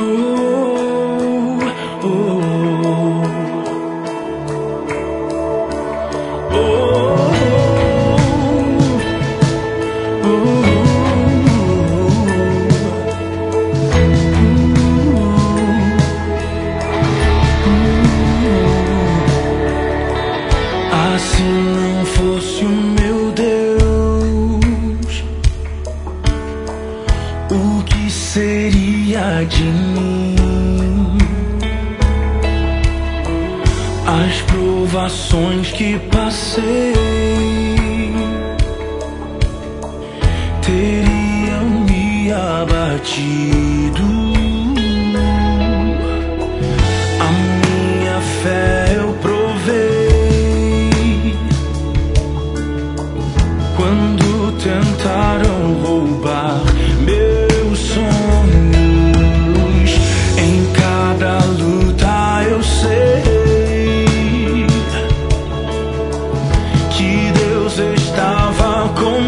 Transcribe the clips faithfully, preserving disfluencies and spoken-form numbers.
Se não fosse o meu Deus, o que seria de mim? As provações que passei teriam me abatido. A minha fé eu provei quando tentaram roubar meus sonhos. Em cada luta eu sei que Deus estava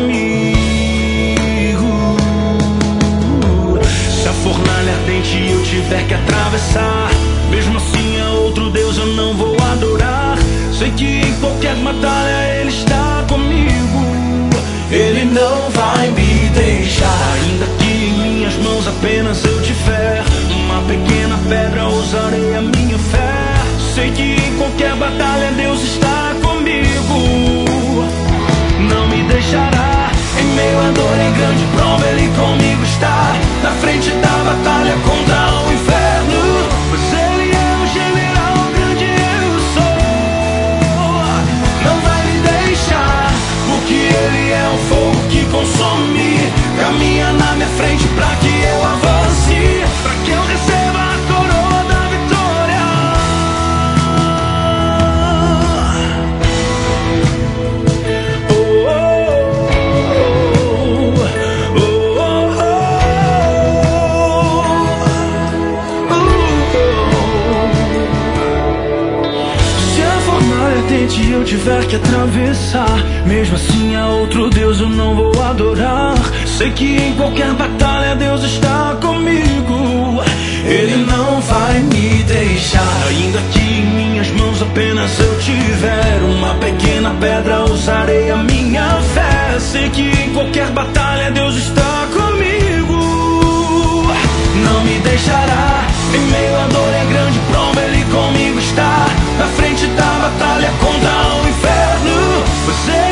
comigo. Se a fornalha ardente eu tiver que atravessar, mesmo assim a outro Deus eu não vou adorar. Sei que em qualquer batalha Ele está comigo. Ele não vai me deixar, ainda que em minhas mãos apenas eu tiver uma pequena pedra, usarei a minha fé. Sei que em qualquer batalha Deus está comigo. Não me deixará, em meio à dor, em grande prova Ele comigo está. Na frente da batalha contra o inferno, pois Ele é o general grande, eu sou. Não vai me deixar, porque Ele é um fogo que consome. Caminha na minha frente pra que eu avance, pra que eu receba a coroa da vitória. Oh, oh, oh, oh, oh, oh. Se a fornalha ardente eu tiver que atravessar, mesmo assim a outro Deus eu não vou adorar. Sei que em qualquer batalha Deus está comigo. Ele não vai me deixar, ainda que em minhas mãos apenas eu tiver uma pequena pedra, usarei a minha fé. Sei que em qualquer batalha Deus está comigo. Não me deixará, em meio à dor, em grande prova Ele comigo está. Na frente da batalha contra o inferno, você